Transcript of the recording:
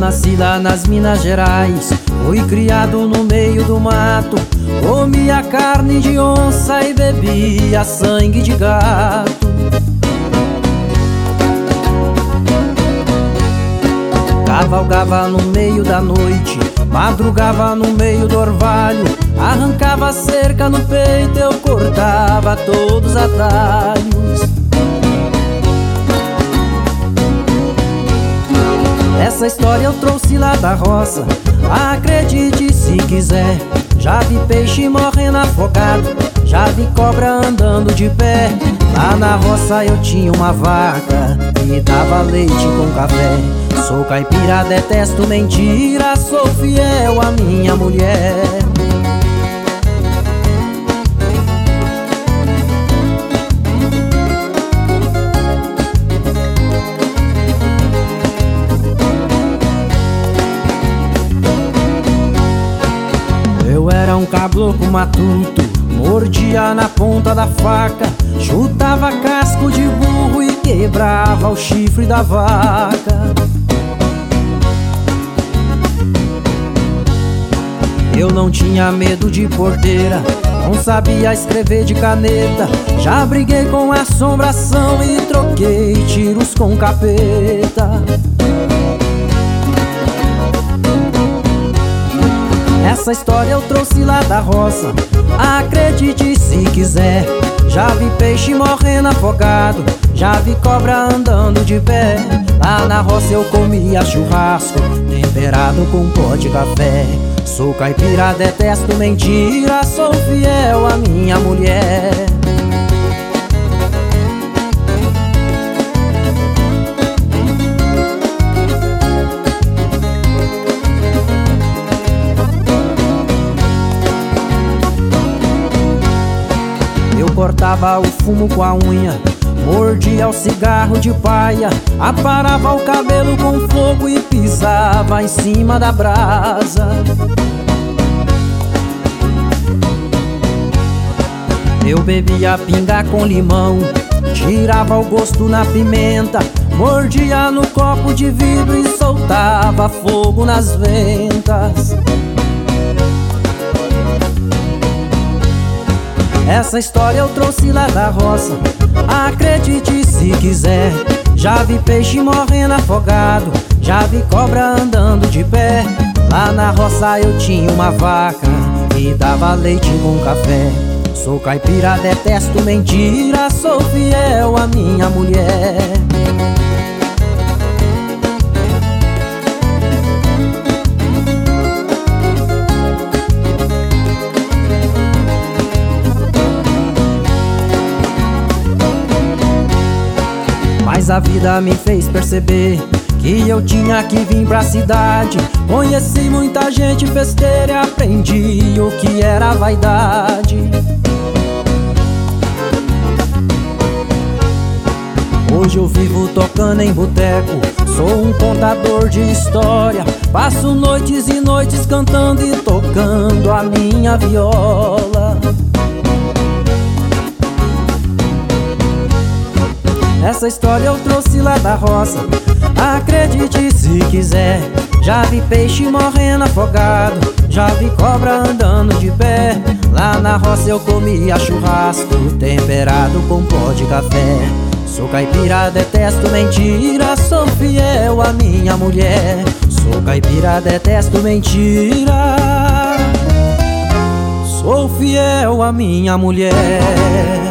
nasci lá nas Minas Gerais, fui criado no meio do mato. Comia carne de onça e bebia sangue de gato. Cavalgava no meio da noite, madrugava no meio do orvalho. Arrancava cerca no peito, eu cortava todos os atalhos. Essa história eu trouxe lá da roça, acredite se quiser. Já vi peixe morrendo afogado, já vi cobra andando de pé. Lá na roça eu tinha uma vaca que dava leite com café. Sou caipira, detesto mentira, sou fiel à minha mulher. Eu era um caboclo matuto, mordia na ponta da faca, chutava casco de burro e quebrava o chifre da vaca. Eu não tinha medo de porteira, não sabia escrever de caneta. Já briguei com assombração e troquei tiros com capeta. Essa história eu trouxe lá da roça, acredite se quiser. Já vi peixe morrendo afogado, já vi cobra andando de pé. Lá na roça eu comia churrasco, temperado com pó de café. Sou caipira, detesto mentira, sou fiel à minha mulher. Eu cortava o fumo com a unha, mordia o cigarro de paia, aparava o cabelo com fogo e pisava em cima da brasa. Eu bebia pinga com limão, tirava o gosto na pimenta, mordia no copo de vidro e soltava fogo nas ventas. Essa história eu trouxe lá da roça, acredite se quiser. Já vi peixe morrendo afogado, já vi cobra andando de pé. Lá na roça eu tinha uma vaca que dava leite com café. Sou caipira, detesto mentira, sou fiel à minha mulher. Mas a vida me fez perceber que eu tinha que vir pra cidade. Conheci muita gente festeira e aprendi o que era vaidade. Hoje eu vivo tocando em boteco, sou um contador de história. Passo noites e noites cantando e tocando a minha viola. Essa história eu trouxe lá da roça, acredite se quiser. Já vi peixe morrendo afogado, já vi cobra andando de pé. Lá na roça eu comia churrasco, temperado com pó de café. Sou caipira, detesto mentira, sou fiel à minha mulher. Sou caipira, detesto mentira, sou fiel à minha mulher.